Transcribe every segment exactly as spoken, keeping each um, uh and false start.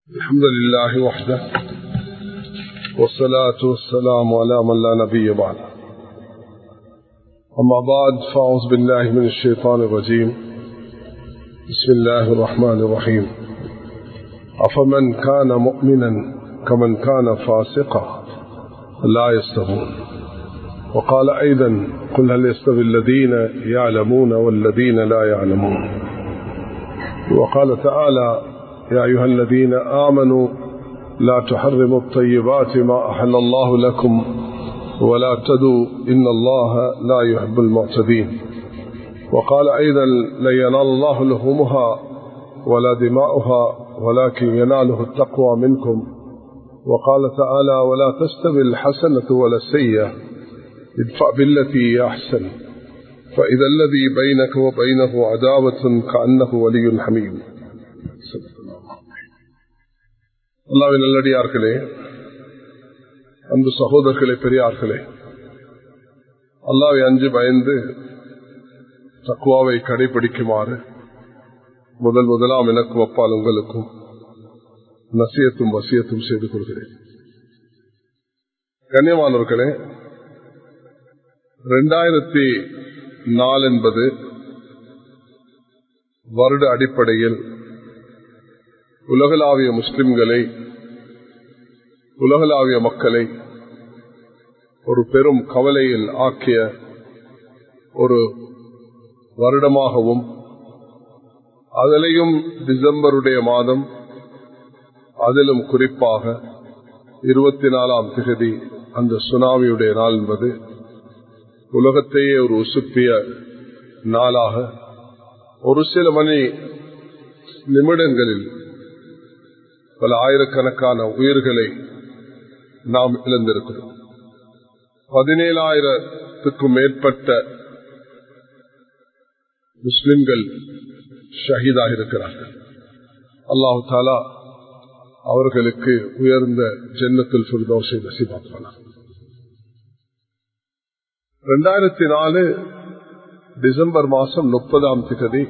الحمد لله وحده والصلاة والسلام على من لا نبي بعد. أما بعد فأعوذ بالله من الشيطان الرجيم. بسم الله الرحمن الرحيم. أفمن كان مؤمنا كمن كان فاسقا لا يستوون. وقال أيضا قل هل يستوي الذين يعلمون والذين لا يعلمون. وقال تعالى يا أيها الذين آمنوا لا تحرموا الطيبات ما أحل الله لكم ولا تدوا إن الله لا يحب المعتدين. وقال أيضا لن ينال الله لحومها ولا دماؤها ولكن يناله التقوى منكم. وقال تعالى ولا تستوي الحسنة ولا السيئة ادفع بالتي هي أحسن فإذا الذي بينك وبينه عداوة كأنه ولي حميم. அல்லாஹ்வின் நல்லடியார்களே, அன்பு சகோதரர்களே, பெரியார்களே, அல்லாஹ்வை அஞ்சு பயந்து தக்வாவை கடைபிடிக்குமாறு முதல் முதலாம் எனக்கும் அப்பால் உங்களுக்கும் நசியத்தும் வசியத்தும் செய்து கொள்கிறேன். கண்ணியமானவர்களே, இரண்டாயிரத்தி நாலு என்பது வருட அடிப்படையில் உலகளாவிய முஸ்லிம்களை, உலகளாவிய மக்களை ஒரு பெரும் கவலையில் ஆக்கிய ஒரு வருடமாகவும், அதிலேயும் டிசம்பருடைய மாதம், அதிலும் குறிப்பாக இருபத்தி நாலாம் திகதி அந்த சுனாமியுடைய நாள் என்பது உலகத்தையே ஒரு உசுப்பிய நாளாக ஒரு சில மணி நிமிடங்களில் பல ஆயிரக்கணக்கான உயிர்களை நாம் இழந்திருக்கிறோம். பதினேழாயிரத்துக்கும் மேற்பட்ட முஸ்லிம்கள் ஷஹீதாக இருக்கிறார்கள். அல்லாஹு தாலா அவர்களுக்கு உயர்ந்த ஜன்னத்துல் ஃபிர்தௌஸை நசீபாக்குவானாக. இரண்டாயிரத்தி நாலு டிசம்பர் மாசம் முப்பதாம் திகதி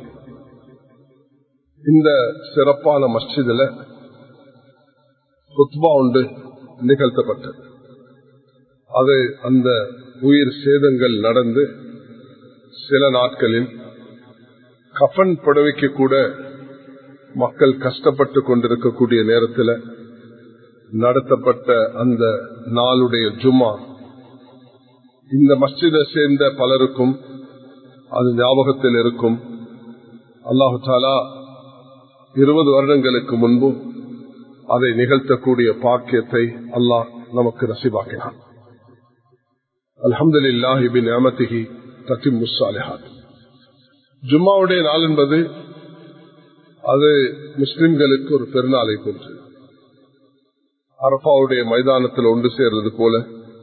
இந்த சிறப்பான மஸ்ஜிதில் குத்பா ஒன்று நிகழ்த்தப்பட்டது. அது அந்த உயிர் சேதங்கள் நடந்து சில நாட்களில் கஃன் புடவைக்கு கூட மக்கள் கஷ்டப்பட்டு கொண்டிருக்கக்கூடிய நேரத்தில் நடத்தப்பட்ட அந்த நாளுடைய ஜும்மா இந்த மஸ்ஜிதை சேர்ந்த பலருக்கும் அது ஞாபகத்தில் இருக்கும். அல்லாஹு தஆலா இருபது வருடங்களுக்கு முன்பு அதை நிகழ்த்தக்கூடிய பாக்கியத்தை அல்லாஹ் நமக்கு நசீபாக்கினான். அல்ஹம்துலில்லாஹி பிநிஅமதிஹி தத்திம்முஸ் ஸாலிஹாத். ஜும்மாவுடைய நாள் என்பது அது முஸ்லிம்களுக்கு ஒரு பெருநாளை போன்று, அரஃபாவுடைய மைதானத்தில் ஒன்று சேர்றது போல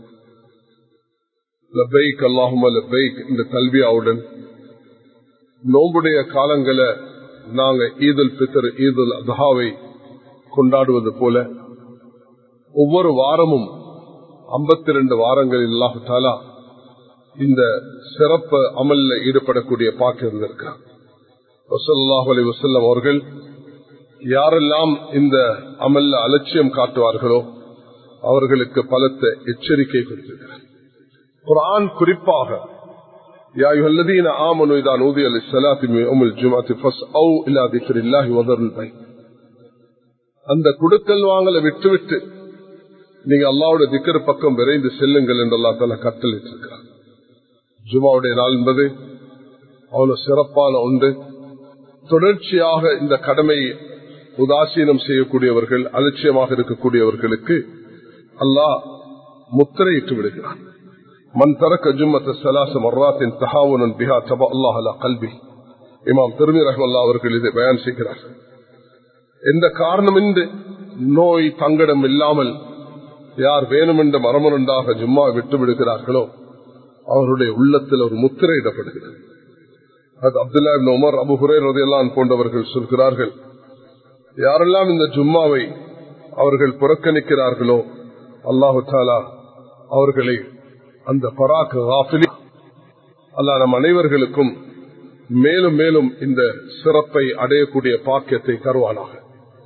லப்பைக் அல்லாஹும்ம லப்பைக் இந்த தல்பியாவுடன் நோம்புடைய காலங்களை நாங்க ஈதுல் பித்ர், ஈதுல் அத்ஹாவை கொண்டாடுவது போல ஒவ்வொரு வாரமும் ஐம்பத்தி ரெண்டு வாரங்களில் அல்லாஹு தஆலா இந்த சிறப்பு அமல்ல ஈடுபடக்கூடிய பாக்கியம் இருந்திருக்கிறார். ஸல்லல்லாஹு அலைஹி வஸல்லம் அவர்கள் யாரெல்லாம் இந்த அமல்ல அலட்சியம் காட்டுவார்களோ அவர்களுக்கு பலத்த எச்சரிக்கை கொடுத்திருக்கிறார். குர்ஆன் குறிப்பாக யா அய்யுஹல்லதீன ஆமனூ இதா நூதிய லிஸ்ஸலாத்தி மின் யௌமில் ஜும்அத்தி ஃபஸ்அவ் இலா திக்ரில்லாஹி வதருல் பை, அந்த குடுக்கல் வாங்கலை விட்டுவிட்டு நீங்க அல்லாஹ்வுடைய திக்ர் பக்கம் விரைந்து செல்லுங்கள் என்று அல்லாஹ் தஆலா கட்டளையிட்டிருக்கிறார். ஜும்ஆவுடைய நாள் என்பது அவ்வளவு சிறப்பான ஒன்று. தொடர்ச்சியாக இந்த கடமையை உதாசீனம் செய்யக்கூடியவர்கள், அலட்சியமாக இருக்கக்கூடியவர்களுக்கு அல்லாஹ் முத்திரையிட்டு விடுகிறான். மன் தரக்க ஜும்மத்த ஸலாஸ மர்ராத்தின் தஹாவுனன் பிஹா தப அல்லாஹ் அலா கல்பி. இமாம் திர்மிதி ரஹ்மத்துல்லாஹி அவர்கள் இதை பயான் செய்கிறார்கள். எந்த காரணமின்றி நோய் தங்கடம் இல்லாமல் யார் வேணுமென்ற மரமருண்டாக ஜும்மா விட்டு விடுகிறார்களோ அவருடைய உள்ளத்தில் ஒரு முத்திரையிடப்படுகிறது. அது Abdullah ibn Umar, Abu Hurairah ரலியல்லாஹு அன்ஹு போன்றவர்கள் சொல்கிறார்கள், யாரெல்லாம் இந்த ஜும்மாவை அவர்கள் புறக்கணிக்கிறார்களோ அல்லாஹு தஆலா அவர்களை அந்த பராக் காஃபிலி அல்லாஹ் நம் அனைவர்களுக்கும் மேலும் மேலும் இந்த சிறப்பை அடையக்கூடிய பாக்கியத்தை தருவானாக.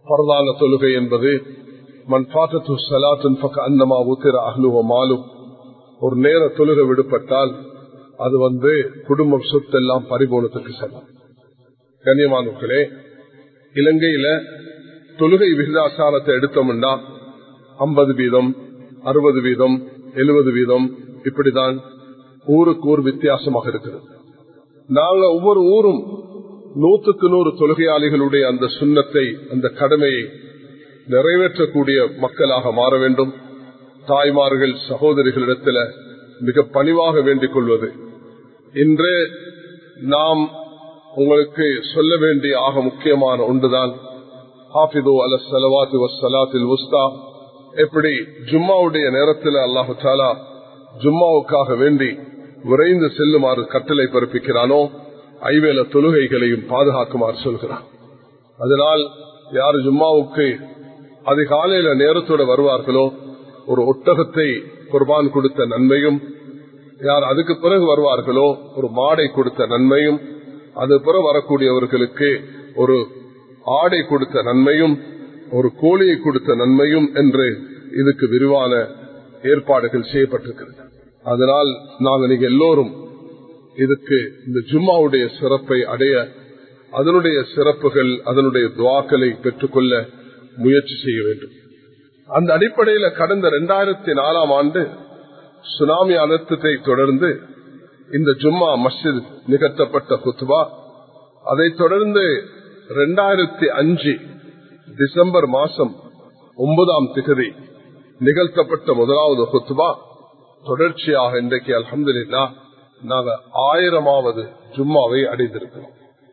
பரதான தொழுகை என்பது மன் ஃபாத்தத்து ஸலாத்துன் ஃபகஅன்னமா உத்திர அஹ்லுஹு மாலு, ஒரு நேர தொழுகை விடுபட்டால் அது வந்து குடும்பம் சொத்தெல்லாம் பறிபோனத்துக்கு சமம். கண்ணியமானவர்களே, இலங்கையில தொழுகை விகிதாசாரத்தை எடுத்தோம்னா ஐம்பது வீதம், அறுபது வீதம், எழுபது வீதம், இப்படிதான் ஊருக்கு ஊர் வித்தியாசமாக இருக்கிறது. நாங்க ஒவ்வொரு ஊரும் நூற்றுக்கு நூறு தொழுகையாளிகளுடைய அந்த சுண்ணத்தை, அந்த கடமையை நிறைவேற்றக்கூடிய மக்களாக மாற வேண்டும். தாய்மார்கள் சகோதரிகளிடத்தில் மிக பணிவாக வேண்டிக் கொள்வது, இன்று நாம் உங்களுக்கு சொல்ல வேண்டிய ஆக முக்கியமான ஒன்றுதான் ஹாஃபிது அல ஸலவாத்தி வஸ்ஸலாத்தில் உஸ்தா. எப்படி ஜும்மாவுடைய நேரத்தில் அல்லாஹு தஆலா ஜும்மாவுக்காக வேண்டி விரைந்து செல்லுமாறு கட்டளை பிறப்பிக்கிறானோ, ஐவேள தொழுகைகளையும் பாதுகாக்குமாறு சொல்கிறான். அதனால் யார் ஜும்மாவுக்கு அதிகாலையில நேரத்தோடு வருவார்களோ ஒரு ஒட்டகத்தை குர்பான் கொடுத்த நன்மையும், யார் அதுக்கு பிறகு வருவார்களோ ஒரு மாடை கொடுத்த நன்மையும், அது பிறகு வரக்கூடியவர்களுக்கு ஒரு ஆடை கொடுத்த நன்மையும், ஒரு கோழியை கொடுத்த நன்மையும் என்று இதுக்கு விரிவான ஏற்பாடுகள் செய்யப்பட்டிருக்கிறது. அதனால் நாங்கள் நீங்க எல்லோரும் இதுக்கு இந்த ஜும்மாவுடைய சிறப்பை அடைய, அதனுடைய சிறப்புகள், அதனுடைய துவாக்களை பெற்றுக்கொள்ள முயற்சி செய்ய வேண்டும். அந்த அடிப்படையில் கடந்த இரண்டாயிரத்தி நாலாம் ஆண்டு சுனாமி அனர்த்தத்தை தொடர்ந்து இந்த ஜும்மா மஸ்ஜித் நிகழ்த்தப்பட்ட குத்பா, அதை தொடர்ந்து இரண்டாயிரத்தி அஞ்சு டிசம்பர் மாசம் ஒன்பதாம் திகதி நிகழ்த்தப்பட்ட முதலாவது குத்பா தொடர்ச்சியாக இன்றைக்கு அல்ஹம்துலில்லாஹ் நாங்கள் ஆயிரமாவது ஜும்மாவை அடைந்திருக்கிறோம்.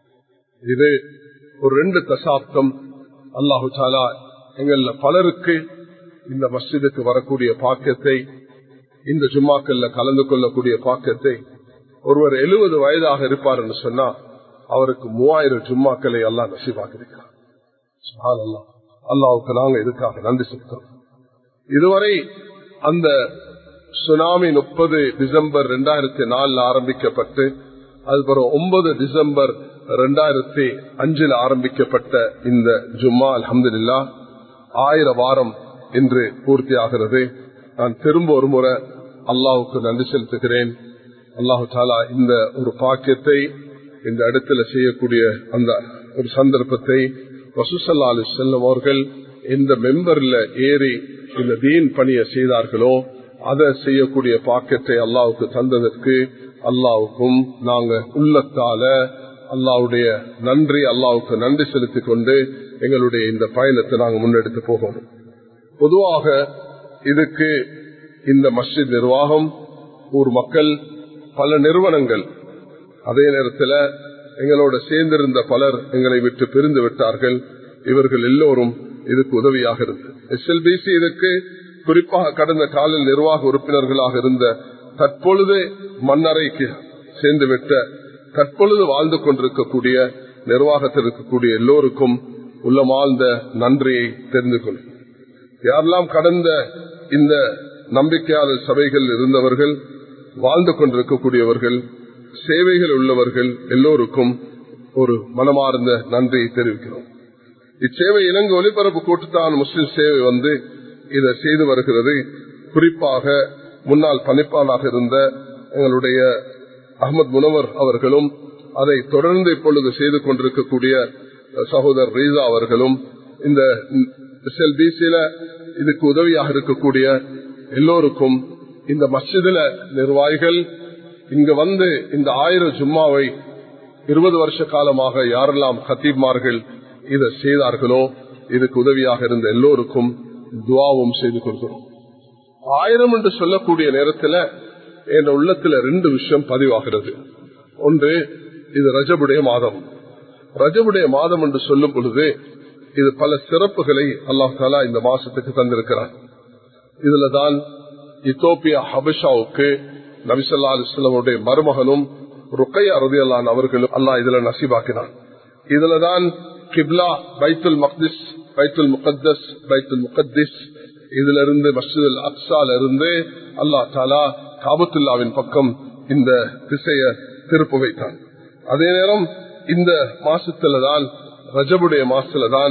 இது ஒரு ரெண்டு தசாப்தம். அல்லாஹு தஆலா எங்கள பலருக்கு இந்த மஸ்ஜிதுக்கு வரக்கூடிய பாக்கியத்தை, இந்த ஜும்மாக்கள்ல கலந்து கொள்ளக்கூடிய பாக்கியத்தை, ஒருவர் எழுபது வயதாக இருப்பார் என்று சொன்னா அவருக்கு மூவாயிரம் ஜும்மாக்களை அல்லாஹ் நசீபாக்கியிருக்கிறார். சுப்ஹானல்லாஹ். அல்லாஹ்வுக்கு நாங்க இதுக்காக நன்றி செலுத்துறோம். இதுவரை அந்த சுனாமி முப்பது டிசம்பர் இரண்டாயிரத்தி நாலுல ஆரம்பிக்கப்பட்டு அதுபோல ஒன்பது டிசம்பர் இரண்டாயிரத்தி அஞ்சுல ஆரம்பிக்கப்பட்ட இந்த ஜும்மா அல்ஹம்துலில்லாஹ் ஆயிரம் வாரம் இன்று பூர்த்தி ஆகிறது. நான் திரும்ப ஒரு முறை அல்லாஹ்வுக்கு நன்றி செலுத்துகிறேன். அல்லாஹு தஆலா இந்த ஒரு பாக்கியத்தை இந்த இடத்துல செய்யக்கூடிய அந்த ஒரு சந்தர்ப்பத்தை ரசூல் ஸல்லல்லாஹு அலைஹி வஸல்லம் அவர்கள் இந்த மெம்பர்ல ஏறி இந்த தீன் பணியை செய்தார்களோ அதை செய்யக்கூடிய பாக்கியத்தை அல்லாஹ்வுக்கு தந்ததற்கு அல்லாஹ்வுக்கும் நாங்க உள்ளத்தால அல்லாஹ்வுடைய நன்றி அல்லாஹ்வுக்கு நன்றி செலுத்திக் கொண்டு எங்களுடைய இந்த பயணத்தை நாங்க முன்னெடுத்து போகணும். பொதுவாக இதுக்கு இந்த மஸ்ஜித் நிர்வாகம், ஊர் மக்கள், பல நிறுவனங்கள், அதே நேரத்தில் எங்களோட சேர்ந்திருந்த பலர் எங்களை விட்டு பிரிந்து விட்டார்கள். இவர்கள் எல்லோரும் இதுக்கு உதவியாக இருந்தது. எஸ்எல்பிசி இதுக்கு குறிப்பாக கடந்த காலில் நிர்வாக உறுப்பினர்களாக இருந்த, தற்பொழுது மண்ணறைக்கு சேர்ந்துவிட்ட, தற்பொழுது வாழ்ந்து கொண்டிருக்கக்கூடிய நிர்வாகத்தில் இருக்கக்கூடிய எல்லோருக்கும் உள்ளமாழ்ந்த நன்றியை தெரிந்து கொள்ளும். யாரெல்லாம் கடந்த இந்த நம்பிக்கையாளர் சபைகள் இருந்தவர்கள், வாழ்ந்து கொண்டிருக்கக்கூடியவர்கள், சேவைகள் உள்ளவர்கள் எல்லோருக்கும் ஒரு மனமார்ந்த நன்றியை தெரிவிக்கிறோம். இச்சேவை இலங்கை ஒலிபரப்பு கூட்டத்தான் முஸ்லிம் சேவை வந்து இதை செய்து வருகிறது. குறிப்பாக முன்னாள் பணிப்பாளராக இருந்த எங்களுடைய அஹமது முனவர் அவர்களும், அதை தொடர்ந்து இப்பொழுது செய்து கொண்டிருக்கக்கூடிய சகோதரர் ரீசா அவர்களும், இந்த எஸ்எல்பிசியில இதுக்கு உதவியாக இருக்கக்கூடிய எல்லோருக்கும், இந்த மஸ்ஜிதுல நிர்வாகிகள் இங்க வந்து இந்த ஆயிரம் ஜும்மாவை இருபது வருஷ காலமாக யாரெல்லாம் ஹத்தீப்மார்கள் இதை செய்தார்களோ இதுக்கு உதவியாக இருந்த எல்லோருக்கும் துவாவும் செய்து கொள்கிறோம். ஆயிரம் என்று சொல்லக்கூடிய நேரத்தில் என் உள்ளத்துல ரெண்டு விஷயம் பதிவாகிறது. ஒன்று, இது ரஜபுடைய மாதம். ரஜபுடைய மாதம் என்று சொல்லும் பொழுது இது பல சிறப்புகளை அல்லாஹ் தஆலா இந்த மாசத்துக்கு தந்திருக்கிறார். இதுலதான் இத்தோப்பியா ஹபஷாவுக்கு நபி ஸல்லல்லாஹு அலைஹி வஸல்லம் மருமகனும் ருக்கையா ரலியல்லாஹு அன்ஹா அவர்களும் அல்லாஹ் இதுல நசீபாக்கினான். இதுலதான் கிப்லா பைத்துல் மக்திஸ், பைத்துல் முகத்தஸ், பைத்துல் முகத்திஸ், இதுல இருந்து மஸ்ஜிதுல் அக்ஸால இருந்து அல்லாஹ் தஆலா காபத்துல்லாவின் பக்கம் இந்த திசையை திருப்ப வைத்தான். அதே நேரம் இந்த மாசத்துலதான், ரஜபுடைய மாசத்துலதான்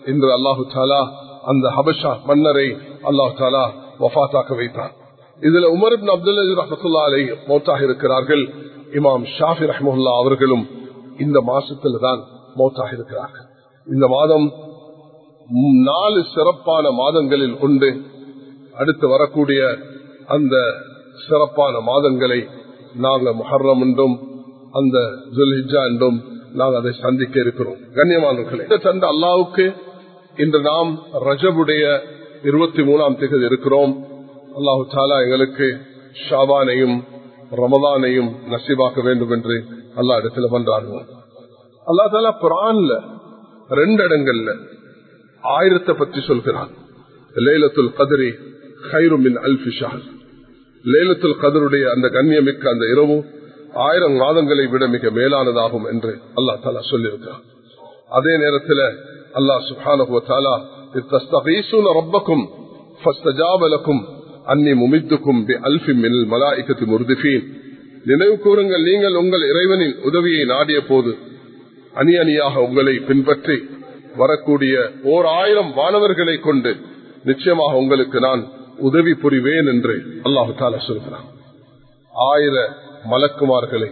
இன்று அல்லாஹு தாலா அந்த ஹபஷா மன்னரை அல்லாஹு தாலா வஃபாத்தாக்க வைத்தார். இதுல உமர் இப்னு அப்துல் அஜீஸ் ரஹ்மத்துல்லாஹி அலைஹி மௌத்தாக இருக்கிறார்கள். இமாம் ஷாஃபி ரஹ்மத்துல்லாஹி அவர்களும் இந்த மாசத்துல தான் மௌத்தாக இருக்கிறார்கள். இந்த மாதம் நாலு சிறப்பான மாதங்களில் உண்டு. அடுத்து வரக்கூடிய அந்த சிறப்பான மாதங்களை நாங்கள் முஹர்ரம் என்றும் அந்த ஜுல்ஹிஜ்ஜா என்றும் நாங்கள் அதை சந்திக்க இருக்கிறோம். கண்ணியமானவர்களே, தந்த அல்லாஹ்வுக்கு இன்று நாம் ரஜபுடைய இருபத்தி மூணாம் தேதி இருக்கிறோம். அல்லாஹு தாலா எங்களுக்கு ஷாபானையும் ரமதானையும் நசீபாக்க வேண்டும் என்று அல்லாஹ் இடத்துல பண்றார்கள். அல்லாஹ் தாலா குர்ஆன்ல ரெண்டு இடங்கள்ல ஆயிரத்தை பற்றி சொல்கிறான். லைலத்துல் கத்ரி கைரும் மின் அல்ஃபி ஷஹர். லைலத்துல் கத்ருடைய அந்த கண்ணியமிக்க அந்த இரவு ஆயிரம் மாதங்களை விட மிக மேலானதாகும் என்று அல்லாஹ் தாலா சொல்லியிருக்கிறான். அதே நேரத்தில் அல்லாஹ் சுப்ஹானஹு வ தஆலா தஸ்தகீஸூன ரப்பக்கும் ஃபஸ்தஜாப லக்கும் அன்னி முமித்துக்கும் பி அல்ஃபின் மினல் மலாயிகத்தி முர்திஃபீன். நினைவு கூறுங்கள், நீங்கள் உங்கள் இறைவனின் உதவியை நாடிய போது அணி அணியாக உங்களை பின்பற்றி வரக்கூடிய ஓர் ஆயிரம் வானவர்களை கொண்டு நிச்சயமாக உங்களுக்கு நான் உதவி புரிவேன் என்று அல்லாஹு தஆலா சொல்கிறான். ஆயிர மலக்குமார்களை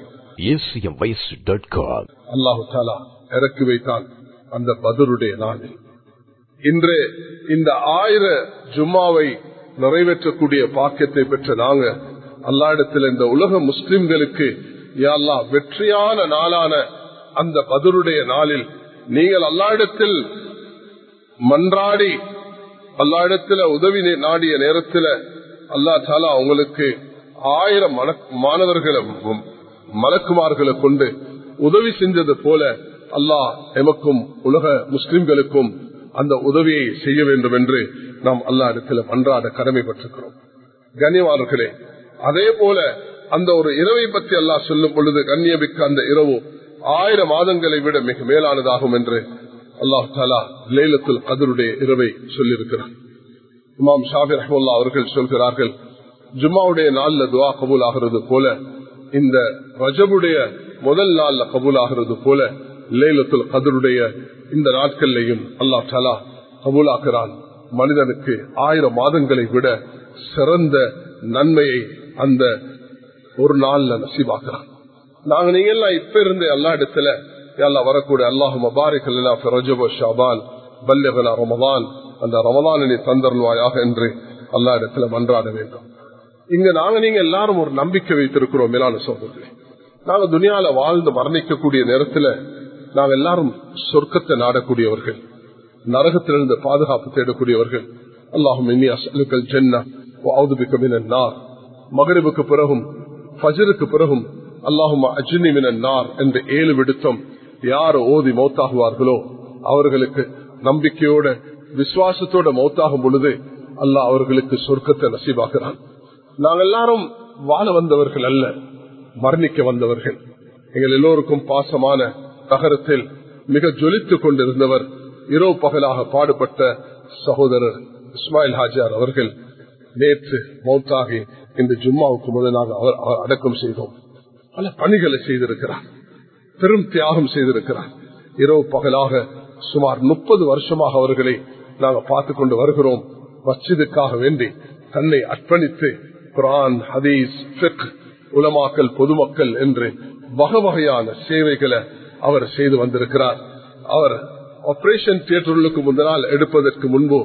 அல்லாஹு தஆலா இறக்கி வைத்தான் அந்த பத்ருடைய நாளில். இன்று இந்த ஆயிர ஜும்மாவை நிறைவேற்றக்கூடிய பாக்கியத்தை பெற்ற நாங்க அல்லாஹ்விடத்தில் இந்த உலக முஸ்லிம்களுக்கு யா அல்லாஹ் வெற்றியான நாளான அந்த பத்ருடைய நாளில் நீங்கள் அல்லாஹ்விடத்தில் மன்றாடி அல்லாஹ்விடத்தில் உதவி நாடிய நேரத்தில் அல்லாஹ் தஆலா உங்களுக்கு ஆயிரம் மாணவர்களை மலக்குமார்களை கொண்டு உதவி செஞ்சது போல அல்லாஹ் எமக்கும் உலக முஸ்லிம்களுக்கும் அந்த உதவியை செய்ய வேண்டும் என்று நாம் அல்லாஹ் இடத்துல மன்றாட கடமைப்பட்டிருக்கிறோம். கண்ணியமானவர்களே, அதே போல அந்த ஒரு இரவை பற்றி அல்லாஹ் சொல்லும் பொழுது கண்ணியமிக்க அந்த இரவு ஆயிரம் மாதங்களை விட மிக மேலானதாகும் என்று அல்லாஹ் தஆலா லைலத்துல் கத்ருடைய இரவை சொல்லியிருக்கிறார். இமாம் ஷாஃபி ரஹ்மத்துல்லாஹி அவர்கள் சொல்கிறார்கள், ஜும்மாவுடைய நாள்ல துஆ கபூல் ஆகிறது போல இந்த ரஜபுடைய முதல் நாள்ல கபூல் ஆகிறது போல லைலத்துல் கத்ருடைய இந்த நாட்களையும் அல்லாஹ் தஆலா கபூல் ஆக்குறான். மனிதனுக்கு ஆயிரம் மாதங்களை விட சிறந்த நன்மையை அந்த ஒரு நாள்ல நசீபாக்குறான். நாங்க நீங்க எல்லாம் இப்ப இருந்து எல்லா இடத்துல எல்லாம் வரக்கூடிய அல்லாஹும்ம பாரிக் லனா ஃபி ரஜப் வ ஷஅபான் பல்லிக்னா ரமதான், அந்த ரமதானை தந்தருள்வாயாக என்று அல்லாஹ் இடத்துல மன்றாட வேண்டும். இங்க நாங்க நீங்க எல்லாரும் ஒரு நம்பிக்கை வைத்திருக்கிறோம். மேலான சகோதரர்களே, நாங்க துனியால வாழ்ந்து மரணிக்கக்கூடிய நேரத்துல நாங்க எல்லாரும் சொர்க்கத்தை நாடக்கூடியவர்கள், நரகத்திலிருந்து பாதுகாப்பு தேடக்கூடியவர்கள். அல்லாஹும்ம இன்னி அஸ்அலுக்கல் ஜன்னஹ் வ அஊது பிக மினன் நார். மக்ரிபுக்கு பிறகும் ஃபஜ்ருக்கு பிறகும் அல்லாஹும்ம அஜ்னி மினன் நார் என்ற ஏழு விடுத்தம் யார் ஓதி மௌத்தாகுவார்களோ அவர்களுக்கு நம்பிக்கையோட விசுவாசத்தோட மௌத்தாகும் பொழுது அல்லாஹ் அவர்களுக்கு சொர்க்கத்தை நசீபாக்குறான். நாங்கள் எல்லாரும் வாழ வந்தவர்கள் அல்ல, மரணிக்க வந்தவர்கள். எங்கள் எல்லோருக்கும் பாசமான நகரத்தில் மிக ஜொலித்துக் கொண்டிருந்தவர், இரவு பகலாக பாடுபட்ட சகோதரர் இஸ்மாயில் ஹாஜியார் அவர்கள் நேற்று மௌத்தாகி இந்த ஜும்மாவுக்கு முதலாக அவர் அடக்கம் செய்தோம். பல பணிகளை செய்திருக்கிறார், பெரும் தியாகம் செய்திருக்கிறார். இரவு பகலாக சுமார் முப்பது வருஷமாக அவர்களை நாங்கள் பார்த்து கொண்டு வருகிறோம். மஸ்ஜிதுக்காக வேண்டி தன்னை அர்ப்பணித்து குர்ஆன், ஹதீஸ், ஃபிக்ஹ், உலமாக்கல், பொதுமக்கள் என்று வகை வகையான சேவைகளை அவர் செய்து வந்திருக்கிறார். அவர் ஆபரேஷன் தியேட்டர்களுக்கு முன்னாள் எடுப்பதற்கு முன்பு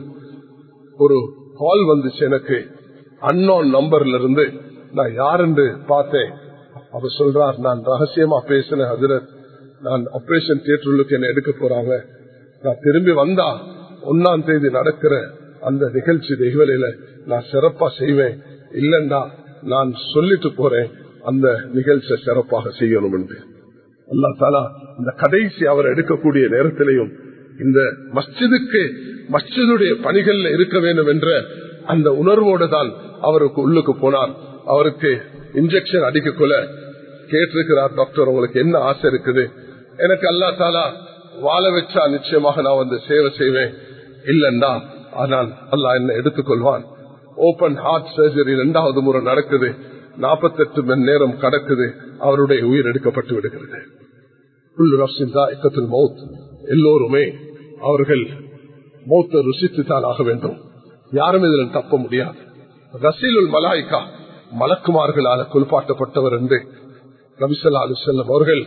ஒரு கால் வந்துச்சு எனக்கு, அன்னோன் நம்பர்ல இருந்து. நான் யாருன்னு பார்த்தேன். அவர் சொல்றார், நான் ரகசியமா பேசினேன் ஹஜ்ரத், நான் ஆபரேஷன் தியேட்டர்களுக்கு என்ன எடுக்க போறாங்க, நான் திரும்பி வந்தா ஒன்னாம் தேதி நடக்கிற அந்த நிகழ்ச்சி நிகழ்ச்சியில நான் சிறப்பா செய்வேன், இல்லண்டா நான் சொல்லிட்டு போறேன் அந்த நிகழ்ச்சியை சிறப்பாக செய்யணும் என்று. அல்லாஹ் தஆலா இந்த கடைசி அவர் எடுக்கக்கூடிய நேரத்திலையும் இந்த மஸ்ஜிதுக்கு மஸ்ஜிதுடைய பணிகள்ல இருக்க வேண்டும் என்ற அந்த உணர்வோடு தான் அவருக்கு உள்ளுக்கு போனார். அவருக்கு இன்ஜெக்ஷன் அடிக்கக்குள்ள கேட்டிருக்கிறார், டாக்டர் உங்களுக்கு என்ன ஆசை இருக்குது? எனக்கு அல்லாஹ் தஆலா வாழ வச்சா நிச்சயமாக நான் வந்து சேவை செய்வேன், இல்லண்டா ஆனால் அல்லாஹ் என்ன எடுத்துக்கொள்வான். ஓபன் ஹார்ட் சர்ஜரி இரண்டாவது முறை நடக்குது, நாற்பத்தி எட்டு மணி நேரம் கடக்குது, அவருடைய உயிர் எடுக்கப்பட்டு விடுகிறது. எல்லோருமே அவர்கள் மௌத்த ருசித்து தான் ஆக வேண்டும். யாரும் இதில் தப்ப முடியாது. ரசீலுல் மலாய்கா மலக்குமார்களால குளிப்பாட்டப்பட்டவர் என்று நபி ஸல்லல்லாஹு அலைஹி வஸல்லம் அவர்கள்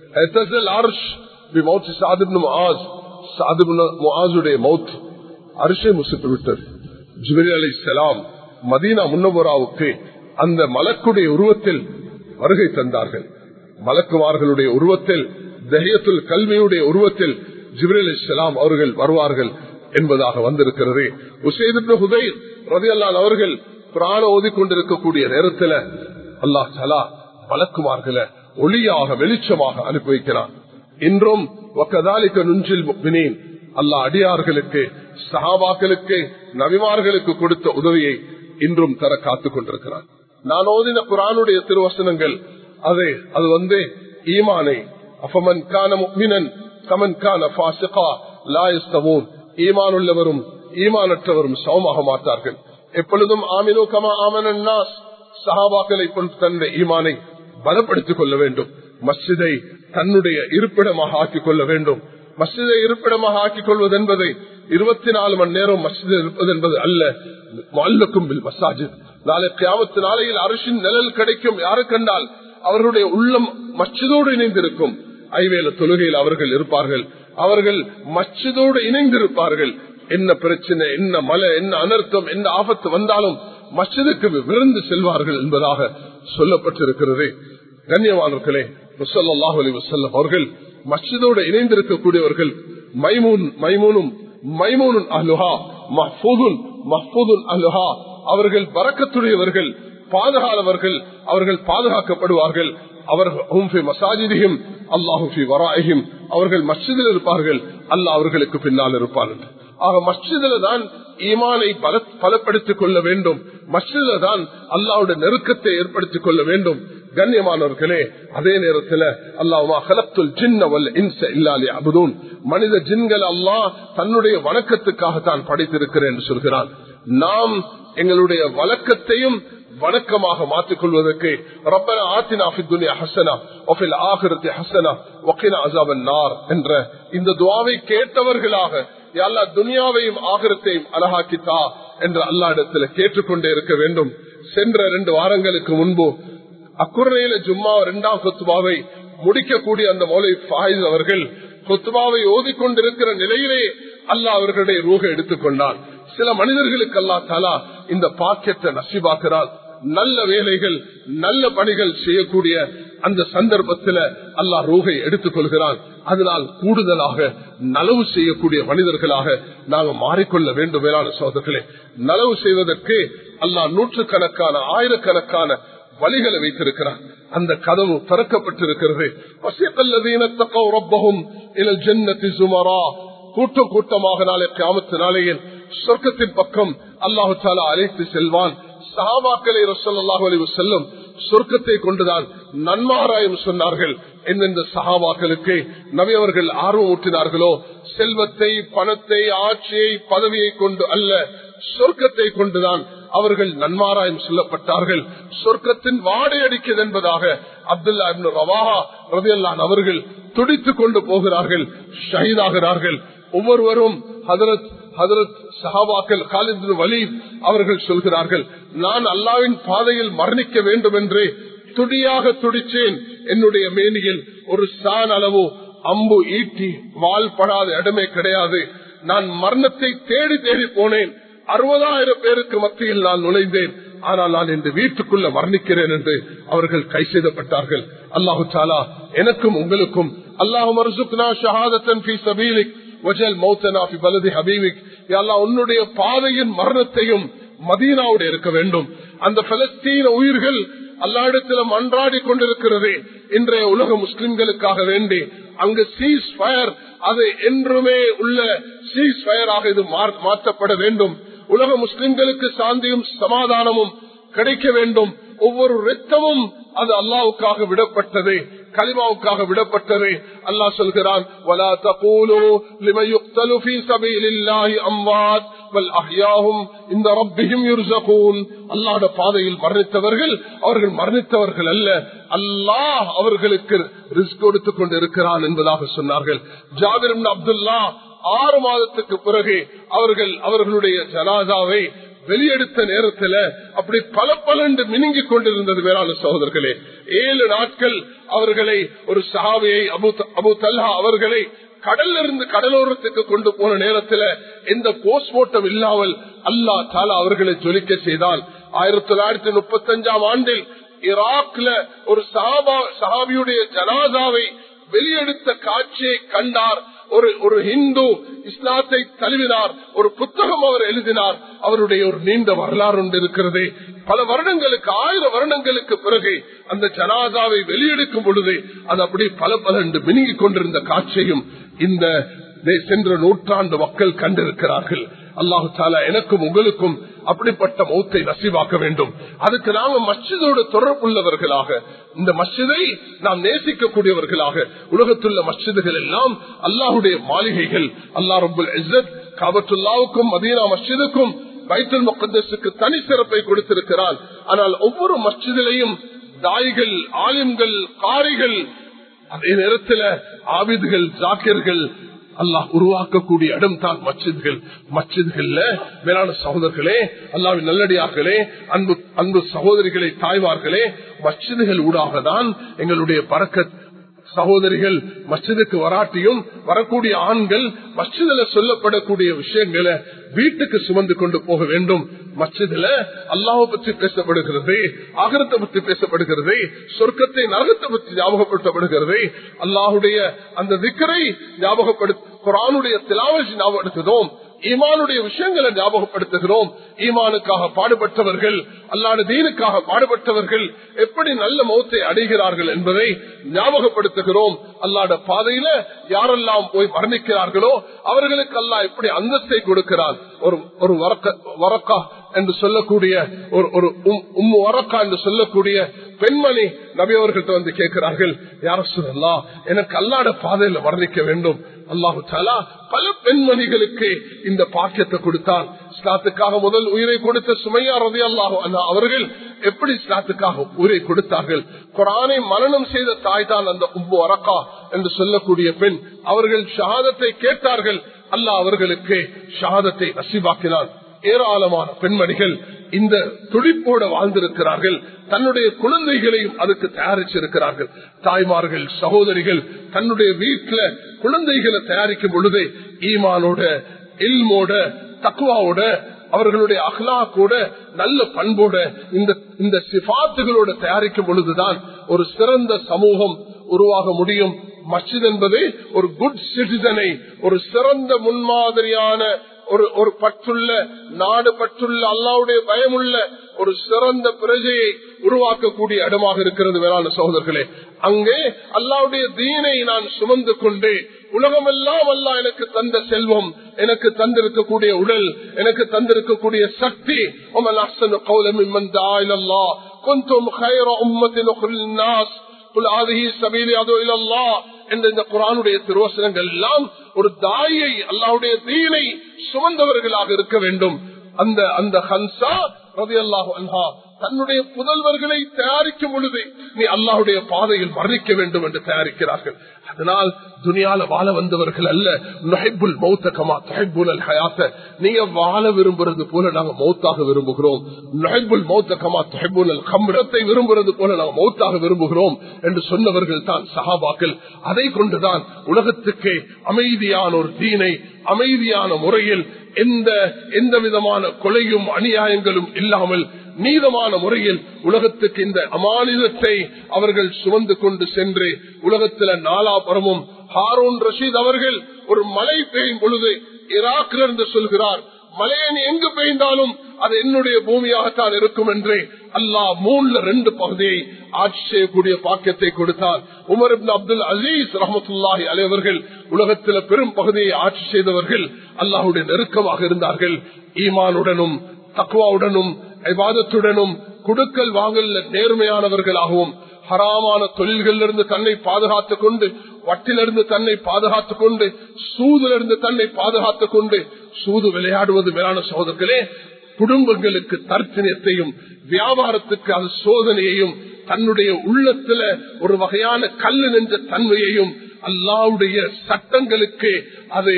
அரிசை முசித்து விட்டது. ஜிப்ரீல் அலைஹிஸ்ஸலாம் மதீனா முன்னவராவுக்கு அந்த மலக்குடைய உருவத்தில் வருகை தந்தார்கள். மலக்குமார்களுடைய உருவத்தில், தஹியத்துல் கல்வியுடைய உருவத்தில் ஜிப்ரீல் அலைஹிஸ்ஸலாம் அவர்கள் வருவார்கள் என்பதாக வந்திருக்கிறது. உஸைத் இப்னு ஹுதைர் ரலியல்லாஹு அன்ஹு அவர்கள் குர்ஆன் ஓதிக்கொண்டிருக்கக்கூடிய நேரத்தில் அல்லாஹ் தஆலா மலக்குமார்களை ஒளியாக வெளிச்சமாக அனுப்பி வைக்கிறான். இன்றும் வகதாலிக நுஞ்சில் முஃமினீன், அல்லாஹ் அடியார்களுக்கு, சஹாபாக்களுக்கு, நபிமார்களுக்கு கொடுத்த உதவியை இன்றும் தர காத்துக் கொண்டிருக்கிறான். நான் ஓதின குர்ஆனுடைய திருவசனங்கள் அது அது வந்து ஈமானை அஃபமன் கான முஃமினன் கமன் கான ஃபாஸிகா லா யஸ்தவூன், ஈமான் உள்ளவரும் ஈமானற்றவரும் சமமாக மாட்டார்கள். எப்பொழுதும் ஆமினு கமா ஆமனன் நாஸ், சஹாபாக்களை கொண்டு தன்னுடைய ஈமானை பலப்படுத்திக் கொள்ள வேண்டும். மஸ்ஜிதை தன்னுடைய இருப்பிடமாக ஆக்கிக் கொள்ள வேண்டும். மஸ்ஜிதை இருப்பிடமாக ஆக்கிக் கொள்வது என்பதை இருபத்தி நாலு மணி நேரம் மஸ்ஜித் இருப்பது என்பது அல்ல. முஅல்லக்கும் பில் மஸாஜித், நாளை கியாமத் நாளையில் அர்ஷின் நிழல் கிடைக்கும். யாரு கண்டால் அவர்களுடைய உள்ளம் மஸ்ஜிதோடு இணைந்திருக்கும். ஐவேள தொழுகையில் அவர்கள் இருப்பார்கள். அவர்கள் மஸ்ஜிதோடு இணைந்திருப்பார்கள். என்ன பிரச்சனை, என்ன மலை, என்ன அனர்த்தம், என்ன ஆபத்து வந்தாலும் மஸ்ஜிதுக்கு விருந்து செல்வார்கள் என்பதாக சொல்லப்பட்டிருக்கிறது. கண்ணியமானவர்களே, ஸல்லல்லாஹு அலைஹி வஸல்லம் அவர்கள் மஸ்ஜிதோடு இணைந்திருக்கக்கூடியவர்கள். மைமூன் மைமூனும் மைமூனுன் அஹ்லுஹா மஹ்ஃபூதுன் மஹ்ஃபூதுன் அஹ்லுஹா, அவர்கள் பரக்கத்துடையவர்கள், பாதுகாவலர்கள், அவர்கள் பாதுகாக்கப்படுவார்கள். அவர்கள் மசாஜிதிஹிம் அல்லாஹு ஃபீ வராஇஹிம், அவர்கள் மஸ்ஜிதில் இருப்பார்கள், அல்லாஹ் அவர்களுக்கு பின்னால் இருப்பார்கள். ஆக மஸ்ஜிதில தான் ஈமானை பலப்படுத்திக் கொள்ள வேண்டும். மஸ்ஜிதில தான் அல்லாஹ்வுடைய நெருக்கத்தை ஏற்படுத்திக் கொள்ள வேண்டும். கண்ணியமானவர்களே, அதே நேரத்தில் அல்லாஹ்மா கலக்துல் ஜின்ன வல் இன்ஸ இல்லா லியஅபுதூன், மனித ஜின்கள் அல்லாஹ் தன்னுடைய வணக்கத்துக்காக தான் படைத்திருக்கிறேன் என்று சொல்கிறான். நாம் எங்களுடைய வழக்கத்தையும் வணக்கமாக மாற்றிக் கொள்வதற்கு ரப்பனா ஆத்தினா ஃபித் துன்யா ஹஸனா வ ஃபில் ஆখিরাতি ஹஸனா வ கினா அஸாபன் நார் என்ற இந்த துஆவை கேட்டவர்களாக, யா அல்லாஹ் துன்யாவையும் ஆகிரத்தையும் அழகாக்கித்தா என்று அல்லாஹ்விடத்தில் கேட்டுக்கொண்டே இருக்க வேண்டும். சென்ற இரண்டு வாரங்களுக்கு முன்பு அக்குர்னையில ஜும்மா இரண்டாம் குத்பாவை முடிக்கக்கூடிய அந்த மௌலவி ஃபாயிஸ் அவர்கள் குத்பாவை ஓதிக்கொண்டிருக்கிற நிலையிலே அல்லாஹ் அவர்களுடைய ரூஹை எடுத்துக்கொண்டார். சில மனிதர்களுக்கு அல்லாஹ் தஆலா இந்த பாக்கியத்தை நசீபாக்குறார். நல்ல வேலைகள், நல்ல பணிகள் செய்யக்கூடிய அந்த சந்தர்ப்பத்தில் அல்லாஹ் ரூஹை எடுத்துக் கொள்கிறான். அதனால் கூடுதலாக நலவு செய்யக்கூடிய மனிதர்களாக நாங்கள் மாறிக்கொள்ள வேண்டும். மேலான சகோதரர்களே, நலவு செய்வதற்கு அல்லாஹ் நூற்றுக்கணக்கான ஆயிரக்கணக்கான வழிகளை வைத்திருக்கிறார். அந்த கதவு திறக்கப்பட்டிருக்கிறது. கூட்டம் கூட்டமாக நாளை கியாமத் நாளையில் சொர்க்கத்தின் பக்கம் அல்லாஹு தஆலா அழைத்து செல்வான். சஹாபாக்களை ரசூலுல்லாஹி அலைஹி வஸல்லம் சொர்க்கத்தை கொண்டுதான் நன்மாராயம் சொன்னார்கள். எந்தெந்த சஹாபாக்களுக்கு நபி அவர்கள் ஆர்வம் ஊட்டினார்களோ, செல்வத்தை, பணத்தை, ஆட்சியை, பதவியை கொண்டு அல்ல, சொர்க்கத்தை கொண்டுதான் அவர்கள் நன்மாராயம் சொல்லப்பட்டார்கள். சொர்க்கத்தின் வாடை அடிக்கிறது என்பதாக அப்துல்லா இப்னு ரவாஹா ரலியல்லாஹு அன்ஹு அவர்கள் துடித்துக் கொண்டு போகிறார்கள், ஷஹீதாகிறார்கள். ஒவ்வொருவரும் ஹதரத் ஹதரத் சஹாபாக்கள் காலித் பின் வலீத் அவர்கள் சொல்கிறார்கள், நான் அல்லாஹ்வின் பாதையில் மரணிக்க வேண்டும் என்று துடியாக துடிச்சேன். என்னுடைய மேனியில் ஒரு சான் அளவு அம்பு ஈட்டி வால் படாத இடமே கிடையாது. நான் மரணத்தை தேடி தேடி போனேன். அறுபதாயிரம் பேருக்கு மத்தியில் நான் நுழைந்தேன். ஆனால் நான் இந்த வீட்டுக்குள்ள மரணிக்கிறேன் என்று அவர்கள் கை செய்தப்பட்டார்கள். அல்லாஹு தஆலா எனக்கும் உங்களுக்கும் அல்லாஹும்ம ர்ஸுக்னா ஷஹாதத்தன் ஃபீ ஸபீலிக் வஜல் மௌத்தனா ஃபீ பலதி ஹபீபிக், யா அல்லாஹ் உன்னுடைய பாதையின் மரணத்தையும் மதீனாவோடு இருக்க வேண்டும். அந்த பலஸ்தீன உயிர்கள் அல்லாஹ்விடத்தில் மன்றாடி கொண்டிருக்கிறது. இன்றைய உலக முஸ்லிம்களுக்காக வேண்டி அங்கு சீஸ் ஃபயர், அது என்றுமே உள்ள சீஸ் ஃபயராக இது மாற்றப்பட வேண்டும். உலக முஸ்லிம்களுக்கு சாந்தியும் சமாதானமும் கிடைக்க வேண்டும். ஒவ்வொரு இரத்தமும் அது அல்லாஹ்வுக்காக விடப்பட்டது, கலிமாவுக்காக விடப்பட்டது. அல்லாஹ் சொல்கிறான், வலா தகூலு லிமன் யுக்தலு ஃபீ ஸபீலில்லாஹி அம்வாத் பல் அஹ்யாஹும் இன்த ரப்பிஹிம் யுர்ஸகூன். அல்லாஹ்வுடைய பாதையில் மரணித்தவர்கள் அவர்கள் மரணித்தவர்கள் அல்ல, அல்லாஹ் அவர்களுக்கு ரிஸ்க் கொடுத்துக் கொண்டு இருக்கிறான் என்பதாக சொன்னார்கள். ஜாபிர் இப்னு அப்துல்லாஹ் ஆறு மாதத்துக்கு பிறகு அவர்கள் அவர்களுடைய ஜனாதாவை வெளியெடுத்த நேரத்தில் அப்படி பல பலண்டு மினுங்கிக் கொண்டிருந்தது. வேளாண் சகோதரர்களே, ஏழு நாட்கள் அவர்களை ஒரு சஹாபியை அபு அபு தல்ஹா அவர்களை கடல்ல இருந்து கடலோரத்துக்கு கொண்டு போன நேரத்தில் எந்த போஸ்ட்மார்ட்டம் இல்லாமல் அல்லாஹ் தஆலா அவர்களை ஜொலிக்க செய்தால் ஆயிரத்தி தொள்ளாயிரத்தி முப்பத்தி அஞ்சாம் ஆண்டில் ஈராக்ல ஒரு சஹாபா சஹாபியுடைய ஜனாதாவை வெளியெடுத்த காட்சியை கண்டார். ஒரு ஒரு ஹிந்து இஸ்லாத்தை தழுவினார், ஒரு புத்தகம் அவர் எழுதினார். அவருடைய ஒரு நீண்ட வரலாறு ஒன்று இருக்கிறது. பல வருடங்களுக்கு ஆயிரம் வருடங்களுக்கு பிறகு அந்த ஜனாதாவை வெளியெடுக்கும் பொழுது அது அப்படி பல பல மினுங்கிக் கொண்டிருந்த காட்சியும் இந்த சென்ற நூற்றாண்டு மக்கள் கண்டிருக்கிறார்கள். அல்லாஹு தஆலா எனக்கும் உங்களுக்கும் அப்படிப்பட்ட மௌத்தை நசீபாக்க வேண்டும். அதுக்கு நாங்க மஸ்ஜிதோடு தொடர்புள்ளவர்களாக, இந்த மஸ்ஜிதை நாம் நேசிக்கக்கூடியவர்களாக, உலகத்துள்ள மஸ்ஜிதுகள் எல்லாம் அல்லாஹுடைய மாளிகைகள். அல்லாஹ் ரப்புல் இஸ்ஸத் காபத்துல்லாவுக்கும் மதீனா மஸ்ஜிதுக்கும் பைத்துல் முகத்தஸுக்கு தனி சிறப்பை கொடுத்திருக்கிறார். ஆனால் ஒவ்வொரு மஸ்ஜிதிலையும் தாய்கள், ஆலிம்கள், காரிகள், அதே நேரத்தில் ஆபிதுகள், ஜாக்கிர்கள் அல்லாஹ் உருவாக்கக்கூடிய இடம் தான் மஸ்ஜித்கள். மஸ்ஜித்கள்ல மேலான சகோதரர்களே, அல்லாஹ்வின் நல்லடியார்களே, அன்பு அன்பு சகோதரிகளே, தாய்மார்களே, மஸ்ஜித்கள் ஊடாக தான் எங்களுடைய பரக்கத். சகோதரிகள் மஸ்ஜிதுக்கு வராட்டியும் வரக்கூடிய ஆண்கள் மஸ்ஜிதுல சொல்லப்படக்கூடிய விஷயங்களை வீட்டுக்கு சுமந்து கொண்டு போக வேண்டும். மஸ்ஜிதுல அல்லாஹ்வை பற்றி பேசப்படுகிறது, ஆகிரத்தை பற்றி பேசப்படுகிறது, சொர்க்கத்தை நரகத்தை பற்றி ஞாபகப்படுத்தப்படுகிறது. அல்லாஹுடைய அந்த திக்ரை ஞாபகப்படுத்த, குர்ஆனுடைய திலாவத்தை ஞாபகப்படுத்துகிறோம், ஈமானுடைய விஷயங்களை ஞாபகப்படுத்துகிறோம். ஈமானுக்காக பாடுபட்டவர்கள், அல்லாஹ்வுடைய தீனுக்காக பாடுபட்டவர்கள் எப்படி நல்ல மௌத்தை அடைகிறார்கள் என்பதை ஞாபகப்படுத்துகிறோம். அல்லாஹ்வுடைய பாதையில யாரெல்லாம் போய் மரணிக்கிறார்களோ அவர்களுக்கு அல்லாஹ் எப்படி அந்தஸ்தை கொடுக்கிறார். ஒரு ஒரு வரக்கா என்று சொல்லக்கூடிய ஒரு ஒரு உம்மு வரக்கா என்று சொல்லக்கூடிய பெண்மணி நபி அவர்கள்ட்ட வந்து கேட்கிறார்கள், யா ரசூலல்லாஹ், எனக்கு அல்லாஹ்வுடைய பாதையில மரணிக்க வேண்டும். அல்லாஹு தஆலா பல பெண்மணிகளுக்கு இந்த பாக்கியத்தை கொடுத்தான். இஸ்லாத்துக்காக முதல் உயிரை கொடுத்த சுமையா ரலியல்லாஹு அன்ஹா அவர்கள் எப்படி இஸ்லாத்துக்காக உயிரை கொடுத்தார்கள். குர்ஆனை மனனம் செய்த தாய் தான் அந்த உம்மு வரக்கா என்று சொல்லக்கூடிய பெண். அவர்கள் ஷஹாதத்தை கேட்டார்கள், அல்லாஹ் அவர்களுக்கு ஷஹாதத்தை நசீபாக்கினான். ஏராளமான பெண்மணிகள் இந்த துடிப்போடு வாழ்ந்திருக்கிறார்கள், தன்னுடைய குழந்தைகளையும் அதுக்கு தயாரிச்சிருக்கிறார்கள். தாய்மார்கள், சகோதரிகள் தன்னுடைய வீட்டுல குழந்தைகளை தயாரிக்கும் பொழுது ஈமானோட, இல்மோட, தக்வாவோட, அவர்களுடைய அஹ்லாக்கோட, நல்ல பண்போட, இந்த இந்த சிஃபாத்துகளோட தயாரிக்கும் பொழுதுதான் ஒரு சிறந்த சமூகம் உருவாக முடியும். மஸ்ஜித் என்பது ஒரு குட் சிட்டிசனை, ஒரு சிறந்த முன்மாதிரியான ஒரு ஒரு பற்றுள்ள நாடு, பற்றுள்ள அல்லாஹ்வுடைய பயமுள்ள ஒரு சிறந்த பிரஜையை உருவாக்கக்கூடிய இடமாக இருக்கிறது. வேளாண் சகோதரர்களே, அங்கே அல்லாஹ்வுடைய தீனை நான் சுமந்து கொண்டு உலகமெல்லாம் அல்லாஹ் எனக்கு தந்த செல்வம், எனக்கு தந்திருக்கக்கூடிய உடல், எனக்கு தந்திருக்கக்கூடிய சக்தி, இந்த குர்ஆனுடைய திருவசனங்கள் எல்லாம் ஒரு தாயை அல்லாஹ்வுடைய தீனை சுமந்தவர்களாக இருக்க வேண்டும். அந்த அந்த ஹன்சா ரலியல்லாஹு அன்ஹா தன்னுடைய புதல்வர்களை தயாரிக்கும் பொழுது நீ அல்லாஹ்வுடைய பாதையில் மரணிக்க வேண்டும் என்று தயாரிக்கிறார்கள். அதனால் துனியால வாழ வந்தவர்கள் அல்ல. நுஹிப்புல் மௌத கமா துஹிப்புல் ஹயாத்த, நீங்க வாழ விரும்புறது போல நாங்க மௌத்தாக விரும்புகிறோம். நுஹிப்புல் மௌத கமா துஹிப்புல் கம்ரத்தை விரும்புறது போல நாங்க மௌத்தாக விரும்புகிறோம் என்று சொன்னவர்கள் தான் சஹாபாக்கள். அதை கொண்டுதான் உலகத்துக்கு அமைதியான ஒரு தீனை அமைதியான முறையில் எந்த எந்த விதமான கொலையும் அநியாயங்களும் இல்லாமல் நீதமான முறையில் உலகத்துக்கு இந்த அமானிதத்தை அவர்கள் சுமந்து கொண்டு சென்று உலகத்தில் நாலாபுறமும் ஹாரூன் ரஷீத் அவர்கள் ஒரு மழை பெய்யும் பொழுது ஈராக்கில் இருந்து சொல்கிறார், மழையை எங்கு பெய்ந்தாலும் அது என்னுடைய பூமியாகத்தான் இருக்கும் என்று அல்லாஹ் மூணுல ரெண்டு பகுதியை ஆட்சி செய்யக்கூடிய பாக்கியத்தை கொடுத்தார். உமர் இப்னு அப்துல் அசீஸ் ரஹ்மத்துல்லாஹி அலைஹி அவர்கள் உலகத்தில் பெரும் பகுதியை ஆட்சி செய்தவர்கள், அல்லாஹ்வுடைய நெருக்கமாக இருந்தார்கள். ஈமானுடனும் தக்வாவுடனும் இபாதத்துடனும் குடுக்கல் வாங்கல் நேர்மையானவர்களாகவும் ஹராமான தொழில்களிலிருந்து தன்னை பாதுகாத்துக் கொண்டு, வட்டிலிருந்து தன்னை பாதுகாத்துக் கொண்டு, சூதிலிருந்து தன்னை பாதுகாத்துக் கொண்டு, சூது விளையாடுவது மேலான சகோதரர்களே குடும்பங்களுக்கு தர்த்தனத்தையும் வியாபாரத்துக்கு அது சோதனையையும் தன்னுடைய உள்ளத்துல ஒரு வகையான கல்லு நெஞ்ச தன்மையையும் அல்லாஹ்வுடைய சட்டங்களுக்கு அது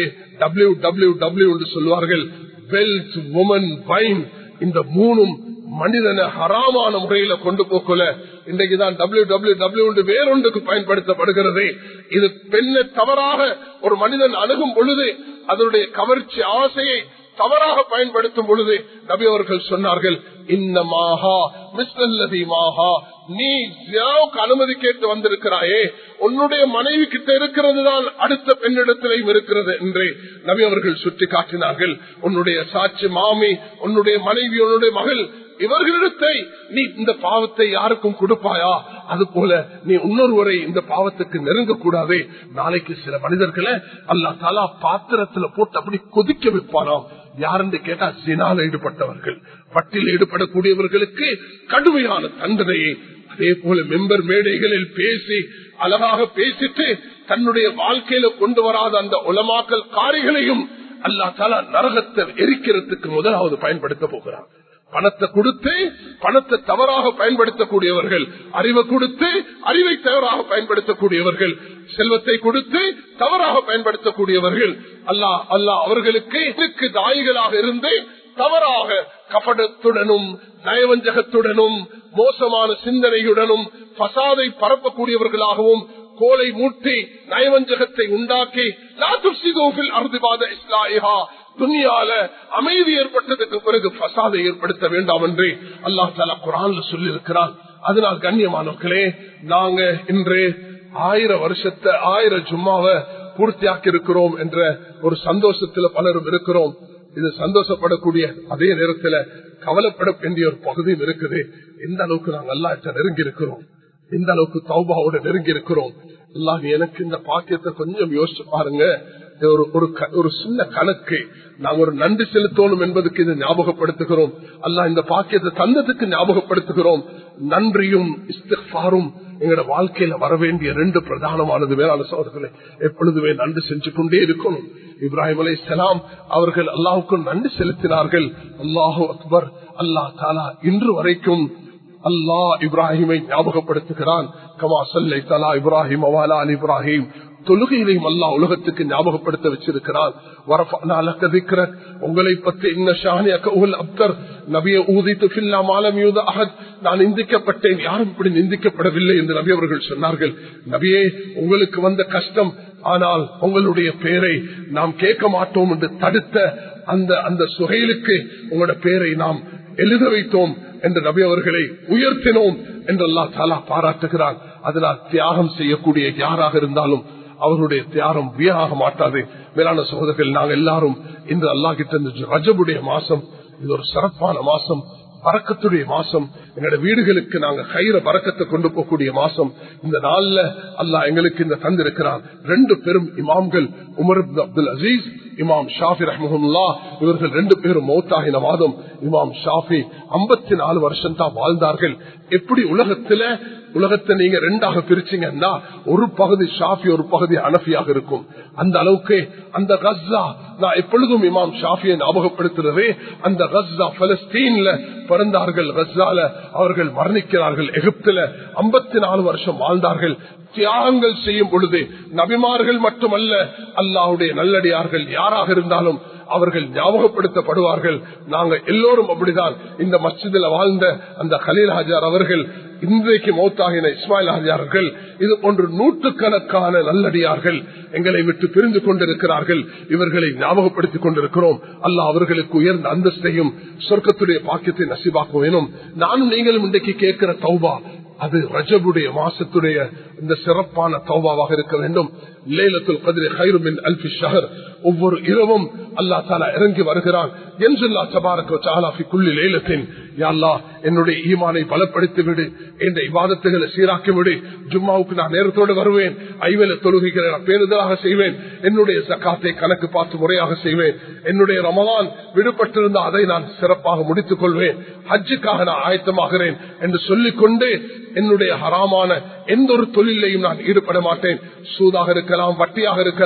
டபிள்யூ டபிள்யூ டபிள்யூ என்று சொல்வார்கள். வெல்த், வுமன், வைன், இந்த மூணும் மனிதனை ஹராமான முறையில கொண்டு போக்கல. இன்றைக்குதான் டபிள்யூ டபிள்யூ டபிள்யூ வேறொன்றுக்கு பயன்படுத்தப்படுகிறது. இது பெண்ணை தவறாக ஒரு மனிதன் அணுகும் பொழுது அதனுடைய கவர்ச்சி ஆசையை தவறாக பயன்படுத்தும் பொழுது நபி அவர்கள் சொன்னார்கள், இன்னமாஹா மிஸ்லல்லதி மாஹா, நீ ஜினாவுக்கு அனுமதி கேட்டு வந்திருக்கிறாயே, உன்னுடைய மனைவி கிட்ட இருக்கிறது தான் அடுத்த பெண்ணிடத்திலையும் இருக்கிறது என்று நபி அவர்கள் சுட்டி காட்டினார்கள். உன்னுடைய சாட்சி மாமி, உன்னுடைய மனைவி, உன்னுடைய மகள், இவர்களிடத்தை நீ இந்த பாவத்தை யாருக்கும் கொடுப்பாயா? அது போல நீ இன்னொருவரை இந்த பாவத்துக்கு நெருங்க கூடாது. நாளைக்கு சில மனிதர்களை அல்லாஹ் தஆலா பாத்திரத்துல போட்டு அப்படி கொதிக்க வைப்பானாம். யாருன்னு கேட்டா ஜினால ஈடுபட்டவர்கள், வட்டில் ஈடுபடக்கூடியவர்களுக்கு கடுமையான தண்டனையை. அதே போல மெம்பர் மேடைகளில் பேசி அழகாக பேசிட்டு தன்னுடைய வாழ்க்கையில கொண்டு வராத அந்த உலமாக்கல் காரிகளையும் அல்லாஹ் தஆலா நரகத்தை எரிக்கிறதுக்கு முதலாவது பயன்படுத்த போகிறார். பணத்தை கொடுத்து பணத்தை தவறாக பயன்படுத்தக்கூடியவர்கள், அறிவை கொடுத்து அறிவை தவறாக பயன்படுத்தக்கூடியவர்கள், செல்வத்தை கொடுத்து தவறாக பயன்படுத்தக்கூடியவர்கள், அல்லாஹ் அல்லாஹ் அவர்களுக்கு தாயிகளாக இருந்து தவறாக கபடத்துடனும் நயவஞ்சகத்துடனும் மோசமான சிந்தனையுடனும் பசாதை பரப்பக்கூடியவர்களாகவும் கோலை மூட்டி நயவஞ்சகத்தை உண்டாக்கி துனியால அமைதி ஏற்பட்டதுக்கு பிறகு பசாதை ஏற்படுத்த வேண்டாம் என்று அல்லாஹ் தஆலா குர்ஆன்ல சொல்லி இருக்கிறான். அதனால் கண்ணியமானவர்களே, நாங்க இன்று ஆயிரம் வருஷத்தை ஆயிரம் ஜும்மாவை பூர்த்தியாக்கி இருக்கிறோம் என்ற ஒரு சந்தோஷத்துல பலரும் இருக்கிறோம். இது சந்தோஷப்படக்கூடிய அதே நேரத்துல கவலைப்பட வேண்டிய ஒரு பகுதியும் இருக்குது. எந்த அளவுக்கு நாங்கள் அல்லாஹ்ட்ட நெருங்கி இருக்கிறோம், எந்த அளவுக்கு தௌபாவோட நெருங்கி இருக்கிறோம். அல்லாஹ் எனக்கு இந்த பாக்கியத்தை கொஞ்சம் யோசிச்சு பாருங்க. ஒரு ஒரு சின்ன கணக்கு நாங்க ஒரு நன்றி செலுத்தணும் என்பதற்கு இதை ஞாபகப்படுத்துகிறோம். அல்லாஹ் இந்த பாக்கியத்தை தந்ததுக்கு ஞாபகப்படுத்துகிறோம். நன்றியும் இஸ்திக்ஃபாரும் எங்களோட வாழ்க்கையில வர வேண்டிய ரெண்டு பிரதானமானது. வேளாண் சகோதரர்களே, எப்பொழுதுமே நன்றி செஞ்சு கொண்டே இருக்கணும். இப்ராஹிம் அலைஹிஸ்ஸலாம் அவர்கள் அல்லாஹ்வுக்கு நன்றி செலுத்தினார்கள். அல்லாஹு அக்பர். அல்லாஹ் தஆலா இன்று வரைக்கும் அல்லாஹ் இப்ராஹிமை ஞாபகப்படுத்துகிறான். கமா ஸல்லைத அலா இப்ராஹிம் வ அலா ஆலி இப்ராஹிம். தொழுகையிலையும் அல்லாஹ் உலகத்துக்கு ஞாபகப்படுத்த வச்சிருக்கிறான். வரஃபஅனா லக திக்ரக், உங்களை பற்றி இன்ன ஷானியக உல் அப்தர், நபியே ஊதிது ஃபில்லா மாலம் யூத அஹத், நான் நிந்திக்கப்பட்டேன், யாரும் இப்படி நிந்திக்கப்படவில்லை என்று நபி அவர்கள் சொன்னார்கள். நபியே, உங்களுக்கு வந்த கஷ்டம், ஆனால் உங்களுடைய பெயரை நாம் கேட்க மாட்டோம் என்று தடுத்த அந்த அந்த சுகைலுக்கு உங்களோட பெயரை நாம் எழுத வைத்தோம் என்று நபி அவர்களை உயர்த்தினோம் என்று அல்லாஹ் தஆலா பாராட்டுகிறான். அதனால் தியாகம் செய்யக்கூடிய யாராக இருந்தாலும் அவருடைய தியாகம் வீணாக மாட்டாது. மேலான சகோதரர்கள், நாங்கள் எல்லாரும் இந்த அல்லாஹ் கிட்ட ரஜபுடைய மாசம், இது ஒரு சிறப்பான மாசம், பரக்கத்துடைய மாசம், எங்களுடைய வீடுகளுக்கு நாங்க கயிற பரக்கத்தை கொண்டு போகக்கூடிய மாசம். இந்த நாள்ல அல்லாஹ் எங்களுக்கு இந்த தந்திருக்கிறான். ரெண்டு பெரும் இமாம்கள், உமர் இப்னு அப்துல் அசீஸ், இமாம் ஷாஃபி ரஹ்மஹுல்லாஹ், இவர்கள் ரெண்டு பேரும் மௌத்தாகின மாதம். இமாம் ஷாஃபி ஐம்பத்தி நாலு வருஷம் தான் வாழ்ந்தார்கள். எப்படி உலகத்துல உலகத்தை நீங்க ரெண்டாக பிரிச்சீங்கன்னா ஒரு பகுதி ஷாஃபி, ஒரு பகுதி ஹனஃபியாக இருக்கும். அந்த அளவுக்கு அந்த கஸ்ஸா, நான் எப்பொழுதும் இமாம் ஷாஃபியை ஞாபகப்படுத்துறதே, அந்த கஸ்ஸா பலஸ்தீன்ல பிறந்தார்கள். கஸ்ஸால அவர்கள் மரணிக்கிறார்கள். எகிப்துல ஐம்பத்தி நாலு வருஷம் வாழ்ந்தார்கள். தியாகங்கள் செய்யும் பொழுது நபிமார்கள் மட்டுமல்ல, அல்லாஹ்வுடைய நல்லடியார்கள் யாராக இருந்தாலும் அவர்கள் ஞாபகப்படுத்தப்படுவார்கள். நாங்க எல்லோரும் அப்படிதான். இந்த மஸ்ஜிதில் வாழ்ந்த அந்த கலீல் ஹாஜார் அவர்கள், இன்றைக்கு மௌத்தாகின இஸ்மாயில் ஹாஜார்கள், இது போன்று நூற்றுக்கணக்கான நல்லடியார்கள் எங்களை விட்டு பிரிந்து கொண்டிருக்கிறார்கள். இவர்களை ஞாபகப்படுத்திக் கொண்டிருக்கிறோம். அல்லாஹ் அவர்களுக்கு உயர்ந்த அந்தஸ்தையும் சொர்க்கத்துடைய பாக்கியத்தை நசீபாக்க வேணும். நானும் நீங்களும் இன்றைக்கு கேட்கிற தௌபா, அது ரஜபுடைய மாசத்துடைய இந்த சிறப்பான தௌபாவாக இருக்க வேண்டும். லைலத்துல் கத்ர் கைரும் மின் அல்ஃபி ஷஹர். ஒவ்வொரு இரவும் அல்லாஹ் தஆலா இறங்கி வருகிறான். யன்ஸுல்லாஹ் தபாரக வ தஆலா ஃபி குல்லி லைலத்தின். யா அல்லாஹ், என்னுடைய ஈமானை பலப்படுத்தி விடு, என்ற இபாதத்துகளை சீராக்கி விடு. ஜும்மாவுக்கு நான் நேரத்தோடு வருவேன், ஐவேளை தொழுகைகளை நான் பேருதலாக செய்வேன், என்னுடைய ஜகாத்தை கணக்கு பார்த்து முறையாக செய்வேன், என்னுடைய ரமலான் விடுபட்டிருந்த அதை நான் சிறப்பாக முடித்துக் கொள்வேன், ஹஜ்ஜுக்காக நான் ஆயத்தமாகிறேன் என்று சொல்லிக்கொண்டு என்னுடைய ஹராமான எந்த ஒரு தொழிலையும் நான் ஈடுபட மாட்டேன். சூதாக இருக்கலாம், வட்டியாக இருக்கலாம்,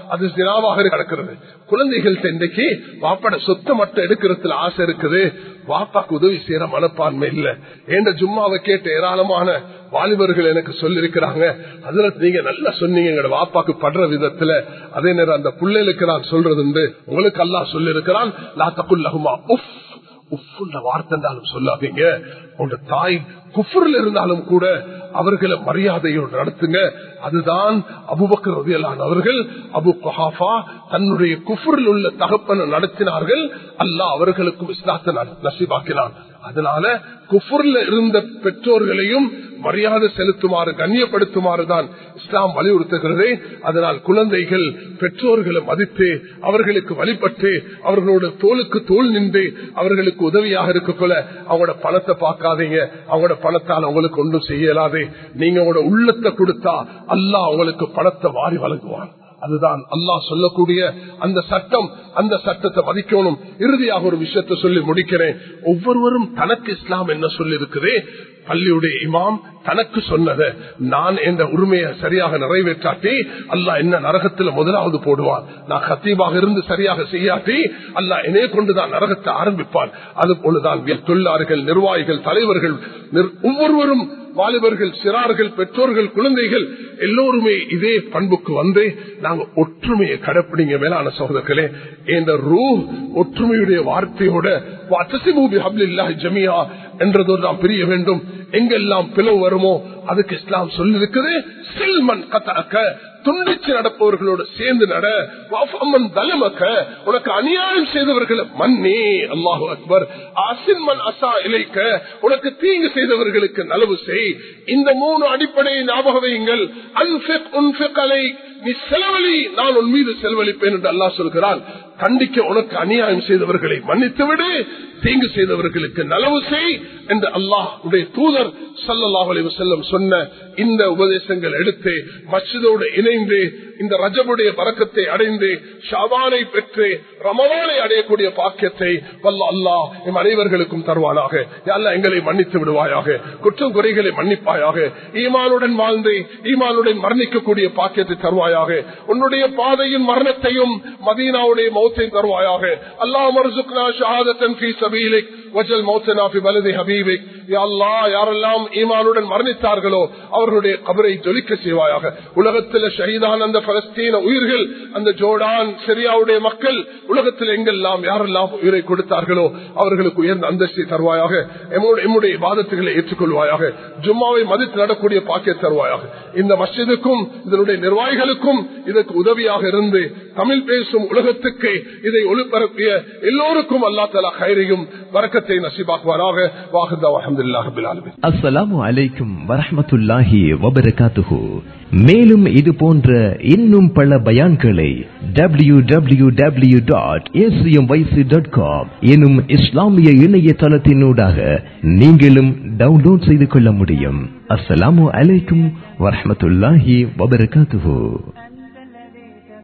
அது ஜினாவாக கிடக்கிறது. குழந்தைகள் இன்றைக்கு வாப்பாட சொத்தை மட்டும் எடுக்கிறதுல ஆசை இருக்குது, வாப்பாக்கு உதவி செய்யற மனப்பான்மை இல்ல. என்ற ஜும்மாவை கேட்ட ஏராளமான வாலிபர்கள் எனக்கு சொல்லிருக்கிறாங்க, அதுல நீங்க நல்லா சொன்னீங்க எங்க வாப்பாக்கு படுற விதத்துல. அதே நேரம் அந்த பிள்ளைகளுக்கு நான் சொல்றது உண்டு, உங்களுக்கு அல்லாஹ் சொல்லி இருக்கிறான், லா தகுல் லஹுமா உஃப் உஃப்ன்ற வார்த்தைண்டாலும் சொல்லாதீங்க. உங்க தாய் குஃப்ரில் இருந்தாலும் கூட அவர்களை மரியாதையோடு நடத்துங்க. அதுதான் அபூபக்கர் ரலியல்லாஹு அவர்கள் அபு குஹாஃபா தன்னுடைய குஃப்ரில் உள்ள தகப்பனை நடத்தினார்கள். அல்லாஹ் அவர்களுக்கும் இஸ்லாத்தை நசீபாக்கினான். அதனால குஃப்ரில் இருந்த பெற்றோர்களையும் மரியாதை செலுத்துமாறு கண்ணியப்படுத்துமாறு தான் இஸ்லாம் வலியுறுத்துகிறது. அதனால் குழந்தைகள் பெற்றோர்களை மதித்து அவர்களுக்கு வழிபட்டு அவர்களோட தோளுக்கு தோல் நின்று அவர்களுக்கு உதவியாக இருக்கக்குள்ள அவங்களோட பணத்தை பார்க்காதீங்க. அவங்களோட பணத்தால் அவங்களுக்கு ஒன்றும் செய்யலாது. நீங்க உங்களோட உள்ளத்தை கொடுத்தா அல்லாஹ் அவங்களுக்கு பணத்தை வாரி வழங்குவான். அதுதான் அல்லாஹ் சொல்லக்கூடிய அந்த சட்டம். அந்த சட்டத்தை மதிக்கணும். இறுதியாக ஒரு விஷயத்தை சொல்லி முடிக்கிறேன். ஒவ்வொருவரும் தனக்கு இஸ்லாம் என்ன சொல்லி இருக்குது, பள்ளியுடைய இமாம் தனக்கு சொன்னதை நான் என்ற உரிமையை சரியாக நிறைவேற்றாட்டி அல்லாஹ் என்ன நரகத்தில் முதலாவது போடுவான். நான் கத்தீபாக இருந்து சரியாக செய்யாட்டி அல்லாஹ் என்னைய கொண்டுதான் நரகத்தை ஆரம்பிப்பான். அது போலதான் தொழிலாளர்கள், நிர்வாகிகள், தலைவர்கள், ஒவ்வொருவரும் வாலிபர்கள், சிறார்கள், பெற்றோர்கள், குழந்தைகள் எல்லோருமே இதே பண்புக்கு வந்து நாங்க ஒற்றுமையை கடைப்பிடிங்க. மேலான சகோதரர்களே, என்ற ரூ ஒற்றுமையுடைய வார்த்தையோட ஜமியா என்றதோடு நாம் பிரிய வேண்டும். எங்கெல்லாம் பிளவு வருமோ அதுக்கு இஸ்லாம் சொல்லி இருக்குது, சில்மன் கத்தக்க துண்டிச்சு நடப்பவர்களோடு சேர்ந்து நட, தலமக்க உனக்கு அநியாயம் செய்தவர்களை மன்னி. அல்லாஹு அக்பர். அசின்மன் அசா இலைக்க உனக்கு தீங்கு செய்தவர்களுக்கு நலவு செய். இந்த மூணு அடிப்படையை ஞாபக வையுங்கள். அன்ஃபிக் உன்ஃபிக் அலை, நீ செலவழி, நான் உன் மீது செலவழிப்பேன் என்று அல்லாஹ் சொல்கிறான். கண்டிக்க உனக்கு அநியாயம் செய்தவர்களை மன்னித்து விடு, தீங்கு செய்தவர்களுக்கு நலவு செய் என்று அல்லாஹ் உடைய தூதர் ஸல்லல்லாஹு அலைஹி வஸல்லம் சொன்ன இந்த உபதேசங்கள் எடுத்து மஸ்ஜிதோடு இணைந்து இந்த ரஜபுடைய பரக்கத்தை அடைந்து ஷாபானை பெற்று ரமலானை அடையக்கூடிய பாக்கியத்தை வல்ல அல்லாஹ் எம் அனைவர்களுக்கும் தருவானாக. யா அல்லாஹ் எங்களை மன்னித்து விடுவாயாக, குற்றம் குறைகளை மன்னிப்பாயாக, ஈமானுடன் வாழ்ந்து ஈமானுடன் மரணிக்கக்கூடிய பாக்கியத்தை தருவாயாக. உன்னுடைய பாதையின் மரணத்தையும் மதீனாவுடைய மௌத்தை தருவாயாக. அல்லாஹ் மர்சுக்னா ஷஹாதத்தன் ஃபீ சபீலிக் வஜல் மௌத்தனா ஃபீ பலதி ஹபீபிக். யா அல்லாஹ் யாரெல்லாம் ஈமானுடன் மரணித்தார்களோ அவர்களுடைய கபரை ஜொலிக்க செய்வாயாக. உலகத்தில் ஷஹீதான அந்த பலஸ்தீன உயிர்கள், அந்த ஜோர்டான் சிரியாவுடைய மக்கள், உலகத்தில் எங்கெல்லாம் யாரெல்லாம் உயிரை கொடுத்தார்களோ அவர்களுக்கு உயர்ந்த அந்தஸ்தை தருவாயாக. எம்முடைய இபாதத்துகளை ஏற்றுக்கொள்வாயாக. ஜும்மாவை மதித்து நடக்கூடிய பாக்கிய தருவாயாக. இந்த மஸ்ஜிதுக்கும் இதனுடைய நிர்வாகிகளுக்கும் இதற்கு உதவியாக இருந்து தமிழ் பேசும் உலகத்துக்கு இதை ஒளிபரப்பிய எல்லோருக்கும் அல்லாஹ் தஆலா கைரையும் பரக்கத்தை நசீபாக்குவாராக. வாஹிதா வல்ஹம்துலில்லாஹி ரப்பில் ஆலமீன். அஸ்ஸலாமு அலைக்கும் வரஹ்மத்துல்லாஹி வபரகாத்துஹு. மேலும் இது போன்ற இன்னும் பல பயான்களை W W W dot A C M Y C dot com எனும் இஸ்லாமிய இணையதளத்தினூடாக நீங்களும் டவுன்லோட் செய்து கொள்ள முடியும். அஸ்ஸலாமு அலைக்கும் வரஹ்மத்துல்லாஹி வபரகாத்துஹு.